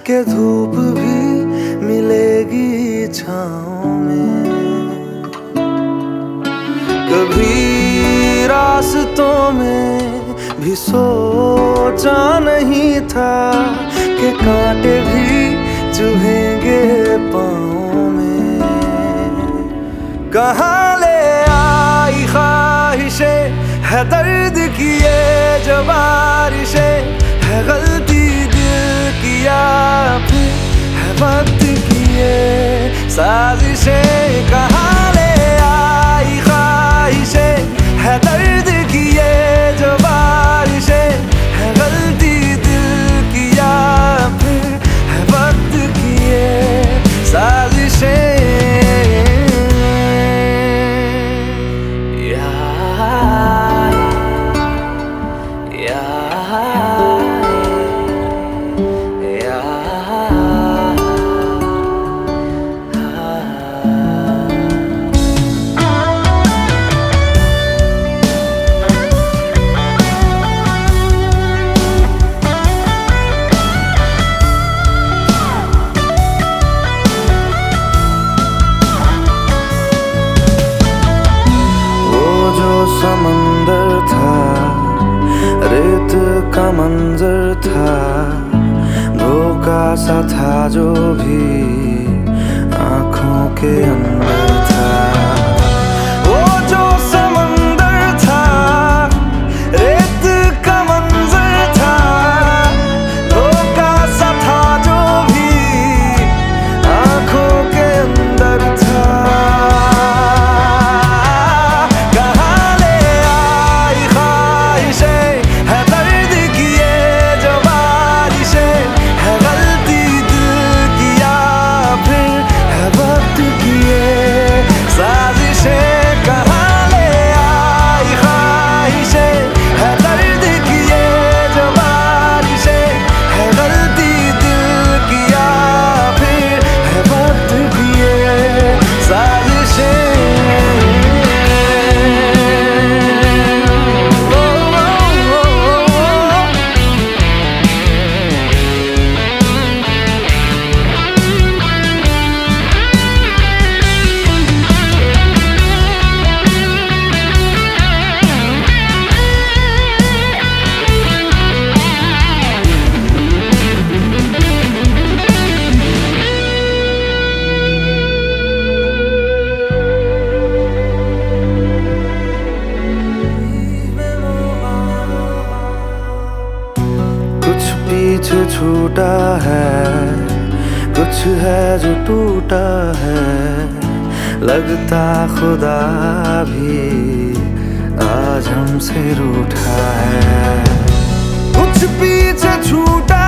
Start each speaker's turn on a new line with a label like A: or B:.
A: के धूप भी मिलेगी छाँव में। कभी रास्तों में भी सोचा नहीं था कि कांटे भी चुभेंगे पाँव में। कहाँ ले आई ख्वाहिशें है दर्द की ये जो बारिशें, है गलती दिल की या फिर है वक्त की ये साजिशें। कहाँ ले आई ख्वाहिशें है दर्द की ये जो बारिशें, है गलती दिल की या फिर है वक्त की ये साजिशें। समंदर था, रेत का मंजर था, धोखा सा था जो भी आँखों के अंदर था। वो जो समंदर था, रेत का मंजर था, धोखा सा था जो भी आँखों के अंदर था। पीछे छूटा है, कुछ है जो टूटा है, लगता खुदा भी आज हमसे रूठा है। कुछ पीछे छूटा